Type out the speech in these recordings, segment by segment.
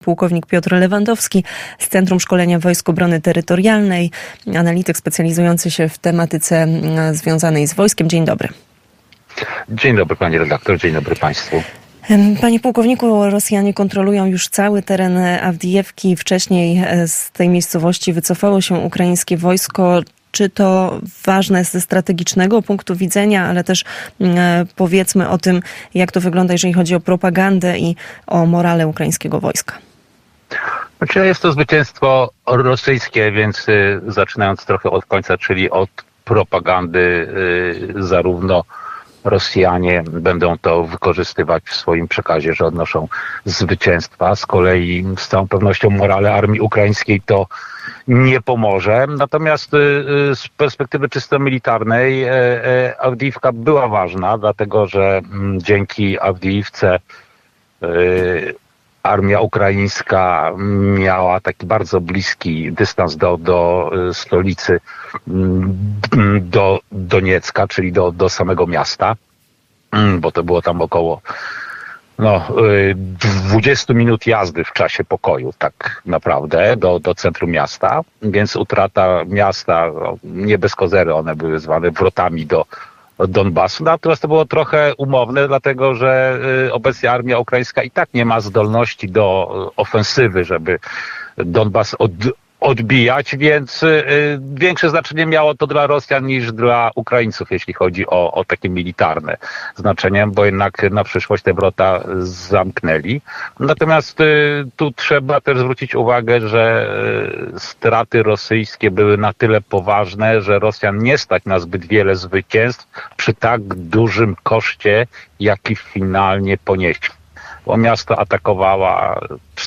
pułkownik Piotr Lewandowski z Centrum Szkolenia Wojsk Obrony Terytorialnej, analityk specjalizujący się w tematyce związanej z wojskiem. Dzień dobry. Dzień dobry pani redaktor, dzień dobry państwu. Panie pułkowniku, Rosjanie kontrolują już cały teren Awdijewki. Wcześniej z tej miejscowości wycofało się ukraińskie wojsko. Czy to ważne ze strategicznego punktu widzenia, ale też powiedzmy o tym, jak to wygląda, jeżeli chodzi o propagandę i o morale ukraińskiego wojska? Znaczy jest to zwycięstwo rosyjskie, więc zaczynając trochę od końca, czyli od propagandy, zarówno Rosjanie będą to wykorzystywać w swoim przekazie, że odnoszą zwycięstwa. Z kolei z całą pewnością morale armii ukraińskiej to nie pomoże. Natomiast z perspektywy czysto militarnej Awdijivka była ważna, dlatego że dzięki Awdijivce armia ukraińska miała taki bardzo bliski dystans do stolicy, do Doniecka, czyli do samego miasta, bo to było tam około 20 minut jazdy w czasie pokoju, tak naprawdę, do centrum miasta, więc utrata miasta, nie bez kozery one były zwane wrotami do Donbasu. Natomiast to było trochę umowne, dlatego że obecnie armia ukraińska i tak nie ma zdolności do ofensywy, żeby Donbas odbijać, więc większe znaczenie miało to dla Rosjan niż dla Ukraińców, jeśli chodzi o takie militarne znaczenie, bo jednak na przyszłość te wrota zamknęli. Natomiast tu trzeba też zwrócić uwagę, że straty rosyjskie były na tyle poważne, że Rosjan nie stać na zbyt wiele zwycięstw przy tak dużym koszcie, jaki finalnie ponieśli. Bo miasto atakowała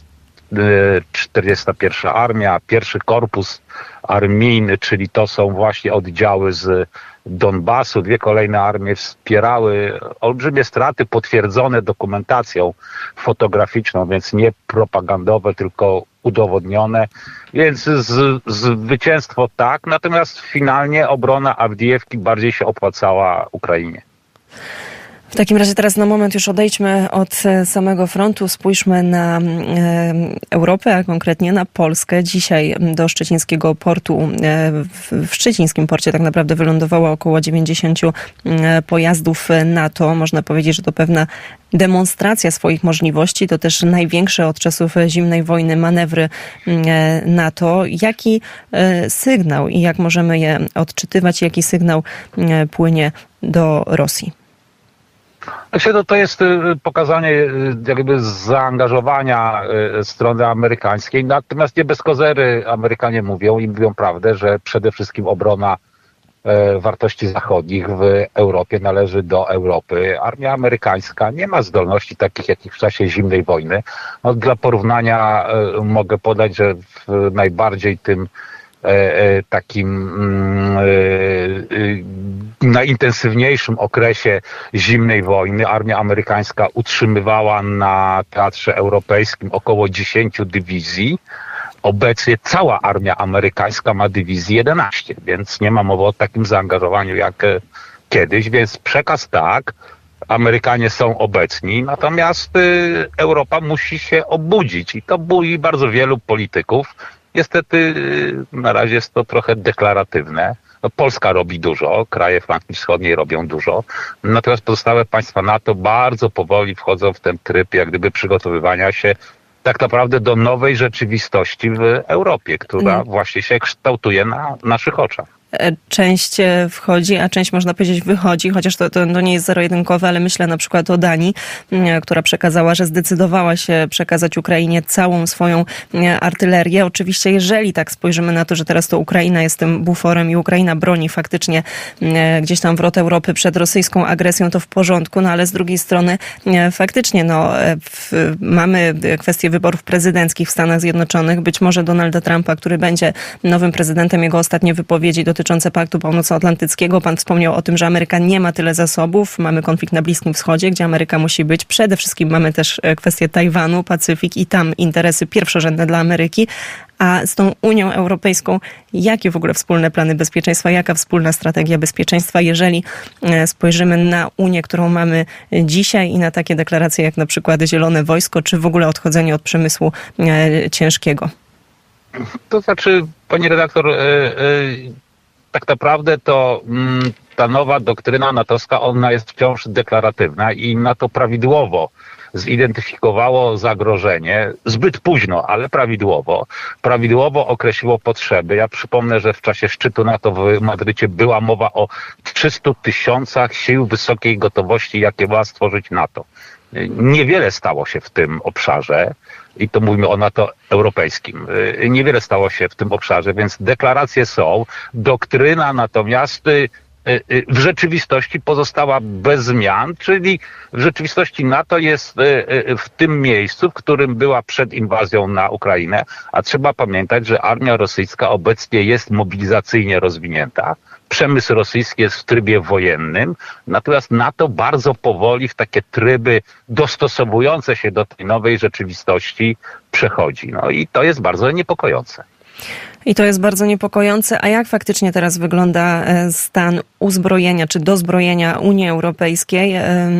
41. Armia, pierwszy korpus armijny, czyli to są właśnie oddziały z Donbasu. Dwie kolejne armie wspierały olbrzymie straty potwierdzone dokumentacją fotograficzną, więc nie propagandowe, tylko udowodnione. Więc zwycięstwo tak, natomiast finalnie obrona Awdijewki bardziej się opłacała Ukrainie. W takim razie teraz na moment już odejdźmy od samego frontu, spójrzmy na Europę, a konkretnie na Polskę. Dzisiaj do szczecińskiego portu, w szczecińskim porcie tak naprawdę wylądowało około 90 pojazdów NATO. Można powiedzieć, że to pewna demonstracja swoich możliwości. To też największe od czasów zimnej wojny manewry NATO. Jaki sygnał i jak możemy je odczytywać, jaki sygnał płynie do Rosji? To jest pokazanie jakby zaangażowania strony amerykańskiej, natomiast nie bez kozery Amerykanie mówią i mówią prawdę, że przede wszystkim obrona wartości zachodnich w Europie należy do Europy. Armia amerykańska nie ma zdolności takich, jakich w czasie zimnej wojny. Dla porównania mogę podać, że w najbardziej tym takim najintensywniejszym okresie zimnej wojny armia amerykańska utrzymywała na teatrze europejskim około 10 dywizji. Obecnie cała armia amerykańska ma dywizji 11, więc nie ma mowy o takim zaangażowaniu jak kiedyś, więc przekaz tak, Amerykanie są obecni, natomiast Europa musi się obudzić i to boi bardzo wielu polityków. Niestety na razie jest to trochę deklaratywne. Polska robi dużo, kraje flanki wschodniej robią dużo, natomiast pozostałe państwa NATO bardzo powoli wchodzą w ten tryb jak gdyby przygotowywania się tak naprawdę do nowej rzeczywistości w Europie, która właśnie się kształtuje na naszych oczach. Część wchodzi, a część można powiedzieć wychodzi, chociaż to nie jest zero-jedynkowe, ale myślę na przykład o Danii, która przekazała, że zdecydowała się przekazać Ukrainie całą swoją artylerię. Oczywiście, jeżeli tak spojrzymy na to, że teraz to Ukraina jest tym buforem i Ukraina broni faktycznie gdzieś tam wrot Europy przed rosyjską agresją, to w porządku, no ale z drugiej strony faktycznie mamy kwestię wyborów prezydenckich w Stanach Zjednoczonych. Być może Donalda Trumpa, który będzie nowym prezydentem, jego ostatnie wypowiedzi dotyczące Paktu Północnoatlantyckiego. Pan wspomniał o tym, że Ameryka nie ma tyle zasobów. Mamy konflikt na Bliskim Wschodzie, gdzie Ameryka musi być. Przede wszystkim mamy też kwestię Tajwanu, Pacyfik i tam interesy pierwszorzędne dla Ameryki. A z tą Unią Europejską, jakie w ogóle wspólne plany bezpieczeństwa, jaka wspólna strategia bezpieczeństwa, jeżeli spojrzymy na Unię, którą mamy dzisiaj i na takie deklaracje jak na przykład Zielone Wojsko, czy w ogóle odchodzenie od przemysłu ciężkiego? To znaczy, pani redaktor, tak naprawdę to ta nowa doktryna natowska, ona jest wciąż deklaratywna i NATO prawidłowo zidentyfikowało zagrożenie, zbyt późno, ale prawidłowo określiło potrzeby. Ja przypomnę, że w czasie szczytu NATO w Madrycie była mowa o 300 000 sił wysokiej gotowości, jakie ma stworzyć NATO. Niewiele stało się w tym obszarze i to mówimy o NATO europejskim. Niewiele stało się w tym obszarze, więc deklaracje są, doktryna natomiast w rzeczywistości pozostała bez zmian, czyli w rzeczywistości NATO jest w tym miejscu, w którym była przed inwazją na Ukrainę, a trzeba pamiętać, że armia rosyjska obecnie jest mobilizacyjnie rozwinięta. Przemysł rosyjski jest w trybie wojennym, natomiast NATO bardzo powoli w takie tryby dostosowujące się do tej nowej rzeczywistości przechodzi. No i to jest bardzo niepokojące. I to jest bardzo niepokojące. A jak faktycznie teraz wygląda stan uzbrojenia czy dozbrojenia Unii Europejskiej?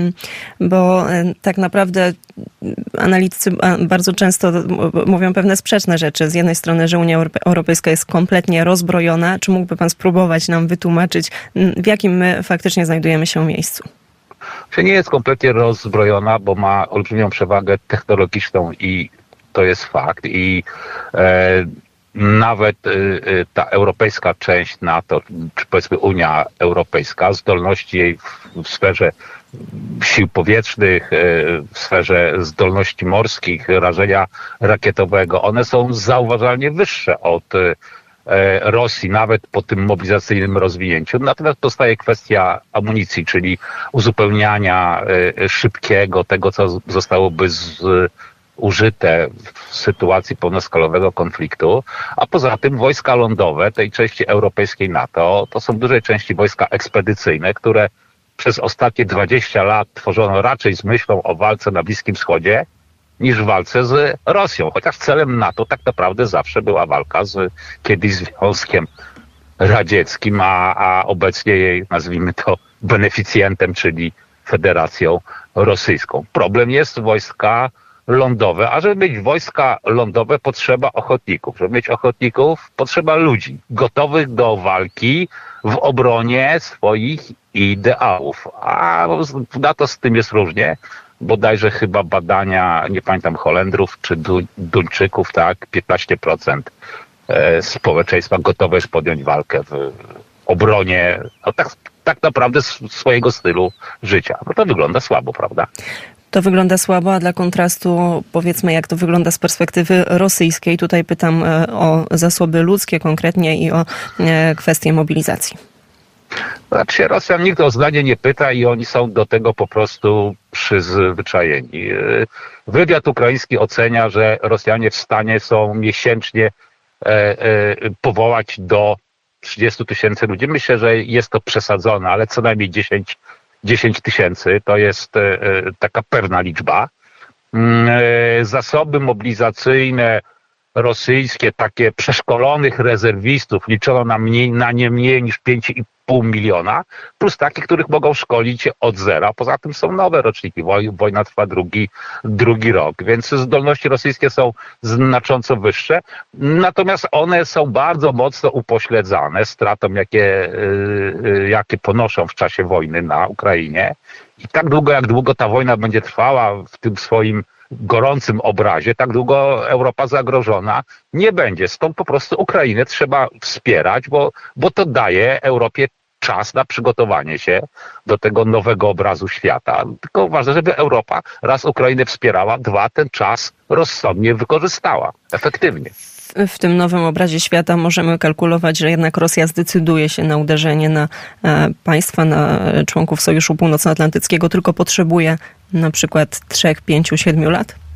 Bo tak naprawdę analitycy bardzo często mówią pewne sprzeczne rzeczy. Z jednej strony, że Unia Europejska jest kompletnie rozbrojona. Czy mógłby pan spróbować nam wytłumaczyć, w jakim my faktycznie znajdujemy się miejscu? Czy nie jest kompletnie rozbrojona, bo ma olbrzymią przewagę technologiczną i to jest fakt. I nawet ta europejska część NATO, czy powiedzmy Unia Europejska, zdolności jej w sferze sił powietrznych, w sferze zdolności morskich, rażenia rakietowego, one są zauważalnie wyższe od Rosji, nawet po tym mobilizacyjnym rozwinięciu. Natomiast powstaje kwestia amunicji, czyli uzupełniania szybkiego tego, co zostałoby użyte w sytuacji pełnoskalowego konfliktu, a poza tym wojska lądowe tej części europejskiej NATO to są w dużej części wojska ekspedycyjne, które przez ostatnie 20 lat tworzono raczej z myślą o walce na Bliskim Wschodzie niż w walce z Rosją, chociaż celem NATO tak naprawdę zawsze była walka z kiedyś Związkiem Radzieckim, a obecnie jej, nazwijmy to, beneficjentem, czyli Federacją Rosyjską. Problem jest wojska lądowe, a żeby mieć wojska lądowe potrzeba ochotników. Żeby mieć ochotników potrzeba ludzi gotowych do walki w obronie swoich ideałów. A w NATO z tym jest różnie. Bodajże chyba badania, nie pamiętam, Holendrów czy Duńczyków, tak, 15% społeczeństwa gotowe jest podjąć walkę w obronie, no tak naprawdę swojego stylu życia. No to wygląda słabo, prawda? To wygląda słabo, a dla kontrastu powiedzmy, jak to wygląda z perspektywy rosyjskiej. Tutaj pytam o zasoby ludzkie konkretnie i o kwestię mobilizacji. Znaczy Rosjan nikt o zdanie nie pyta i oni są do tego po prostu przyzwyczajeni. Wywiad ukraiński ocenia, że Rosjanie w stanie są miesięcznie powołać do 30 000 ludzi. Myślę, że jest to przesadzone, ale co najmniej 10 000 to jest taka pewna liczba. Zasoby mobilizacyjne rosyjskie, takie przeszkolonych rezerwistów liczono na nie mniej niż 5,5 miliona, plus takich, których mogą szkolić od zera. Poza tym są nowe roczniki. Wojna trwa drugi rok, więc zdolności rosyjskie są znacząco wyższe. Natomiast one są bardzo mocno upośledzane stratą, jakie ponoszą w czasie wojny na Ukrainie. I tak długo, jak długo ta wojna będzie trwała w tym swoim gorącym obrazie, tak długo Europa zagrożona nie będzie. Stąd po prostu Ukrainę trzeba wspierać, bo to daje Europie czas na przygotowanie się do tego nowego obrazu świata. Tylko ważne, żeby Europa raz Ukrainę wspierała, dwa ten czas rozsądnie wykorzystała, efektywnie. W tym nowym obrazie świata możemy kalkulować, że jednak Rosja zdecyduje się na uderzenie na państwa, na członków Sojuszu Północnoatlantyckiego, tylko potrzebuje na przykład 3, 5, 7 lat?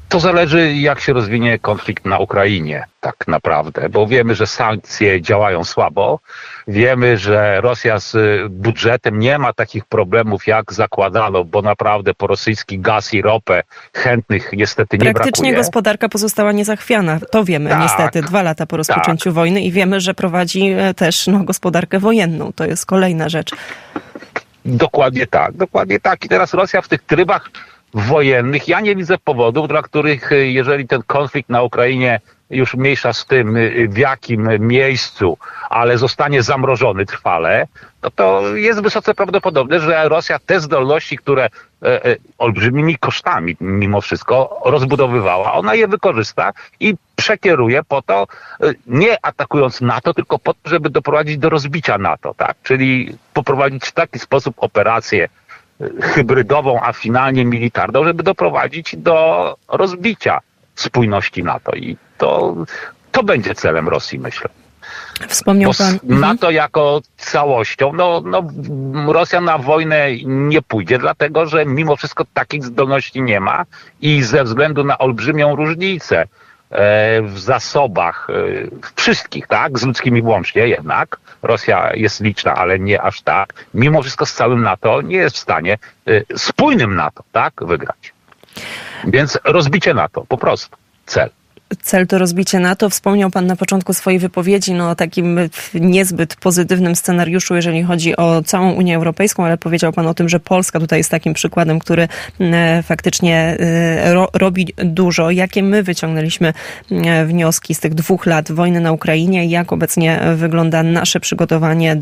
To zależy, jak się rozwinie konflikt na Ukrainie, tak naprawdę, bo wiemy, że sankcje działają słabo. Wiemy, że Rosja z budżetem nie ma takich problemów, jak zakładano, bo naprawdę po rosyjski gaz i ropę chętnych niestety nie brakuje. Praktycznie gospodarka pozostała niezachwiana. To wiemy niestety 2 lata po rozpoczęciu wojny i wiemy, że prowadzi też gospodarkę wojenną. To jest kolejna rzecz. Dokładnie tak. I teraz Rosja w tych trybach wojennych, ja nie widzę powodów, dla których jeżeli ten konflikt na Ukrainie już mniejsza z tym, w jakim miejscu, ale zostanie zamrożony trwale, to jest wysoce prawdopodobne, że Rosja te zdolności, które olbrzymimi kosztami mimo wszystko rozbudowywała, ona je wykorzysta i przekieruje po to, nie atakując NATO, tylko po to, żeby doprowadzić do rozbicia NATO, tak? Czyli poprowadzić w taki sposób operację hybrydową, a finalnie militarną, żeby doprowadzić do rozbicia spójności NATO. I to będzie celem Rosji, myślę. Wspomniał pan. NATO jako całością, Rosja na wojnę nie pójdzie, dlatego że mimo wszystko takich zdolności nie ma i ze względu na olbrzymią różnicę w zasobach wszystkich, tak, z ludzkimi włącznie jednak. Rosja jest liczna, ale nie aż tak. Mimo wszystko z całym NATO nie jest w stanie spójnym NATO, tak, wygrać. Więc rozbicie NATO, po prostu. Cel to rozbicie NATO. Wspomniał pan na początku swojej wypowiedzi o takim niezbyt pozytywnym scenariuszu, jeżeli chodzi o całą Unię Europejską, ale powiedział pan o tym, że Polska tutaj jest takim przykładem, który faktycznie robi dużo. Jakie my wyciągnęliśmy wnioski z tych 2 lat wojny na Ukrainie i jak obecnie wygląda nasze przygotowanie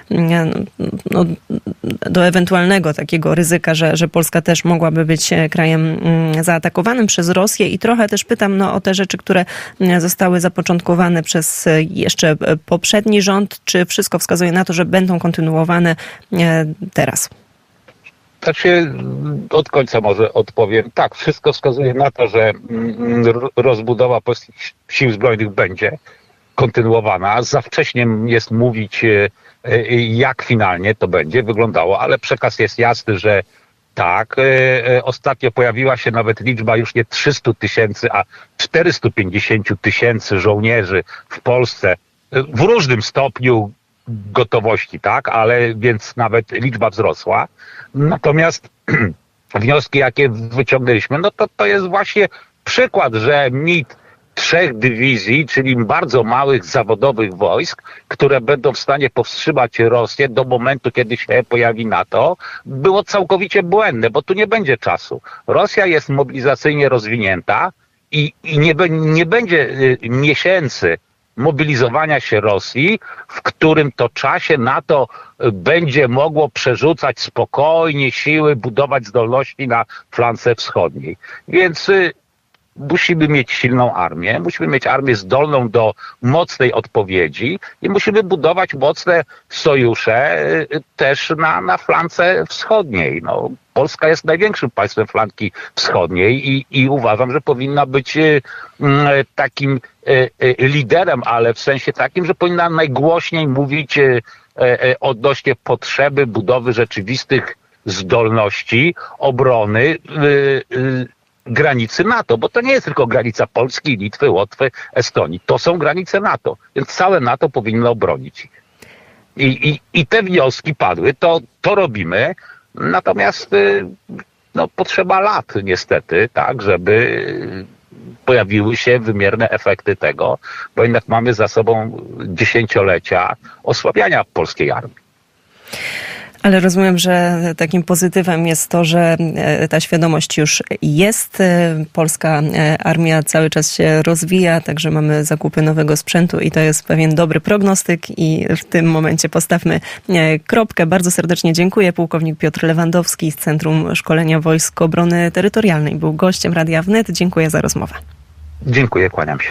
do ewentualnego takiego ryzyka, że Polska też mogłaby być krajem zaatakowanym przez Rosję i trochę też pytam o te rzeczy, które zostały zapoczątkowane przez jeszcze poprzedni rząd, czy wszystko wskazuje na to, że będą kontynuowane teraz? Znaczy, od końca może odpowiem. Tak, wszystko wskazuje na to, że rozbudowa polskich sił zbrojnych będzie kontynuowana. Za wcześnie jest mówić, jak finalnie to będzie wyglądało, ale przekaz jest jasny, że tak, ostatnio pojawiła się nawet liczba już nie 300 000, a 450 000 żołnierzy w Polsce w różnym stopniu gotowości, tak, ale więc nawet liczba wzrosła. Natomiast wnioski, jakie wyciągnęliśmy, to jest właśnie przykład, że mit 3 dywizji, czyli bardzo małych zawodowych wojsk, które będą w stanie powstrzymać Rosję do momentu, kiedy się pojawi NATO, było całkowicie błędne, bo tu nie będzie czasu. Rosja jest mobilizacyjnie rozwinięta i nie będzie miesięcy mobilizowania się Rosji, w którym to czasie NATO będzie mogło przerzucać spokojnie siły, budować zdolności na flance wschodniej. Więc musimy mieć silną armię, musimy mieć armię zdolną do mocnej odpowiedzi i musimy budować mocne sojusze też na flance wschodniej. Polska jest największym państwem flanki wschodniej i uważam, że powinna być takim liderem, ale w sensie takim, że powinna najgłośniej mówić odnośnie potrzeby budowy rzeczywistych zdolności obrony granicy NATO, bo to nie jest tylko granica Polski, Litwy, Łotwy, Estonii. To są granice NATO, więc całe NATO powinno obronić ich. I te wnioski padły, to robimy, natomiast potrzeba lat niestety, tak, żeby pojawiły się wymierne efekty tego, bo jednak mamy za sobą dziesięciolecia osłabiania polskiej armii. Ale rozumiem, że takim pozytywem jest to, że ta świadomość już jest. Polska armia cały czas się rozwija, także mamy zakupy nowego sprzętu i to jest pewien dobry prognostyk i w tym momencie postawmy kropkę. Bardzo serdecznie dziękuję. Pułkownik Piotr Lewandowski z Centrum Szkolenia Wojsk Obrony Terytorialnej był gościem Radia Wnet. Dziękuję za rozmowę. Dziękuję, kłaniam się.